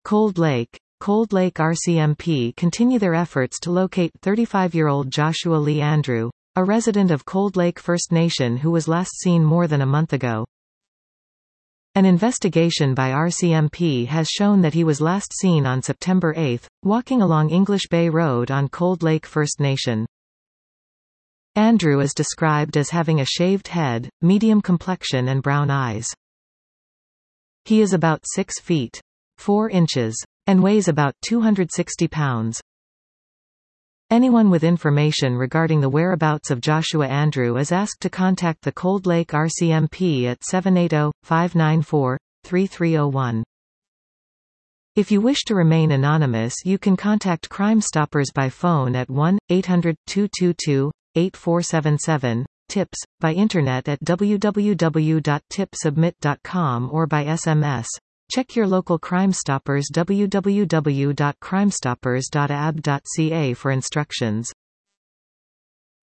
Cold Lake RCMP continue their efforts to locate 35-year-old Joshua Lee Andrew, a resident of Cold Lake First Nation who was last seen more than a month ago. An investigation by RCMP has shown that he was last seen on September 8, walking along English Bay Road on Cold Lake First Nation. Andrew is described as having a shaved head, medium complexion and brown eyes. He is about 6 feet 4 inches and weighs about 260 pounds. Anyone with information regarding the whereabouts of Joshua Andrew is asked to contact the Cold Lake RCMP at 780-594-3301. If you wish to remain anonymous, you can contact Crime Stoppers by phone at 1-800-222-8477, tips, by internet at www.tipsubmit.com or by SMS. Check your local Crime Stoppers www.crimestoppers.ab.ca for instructions.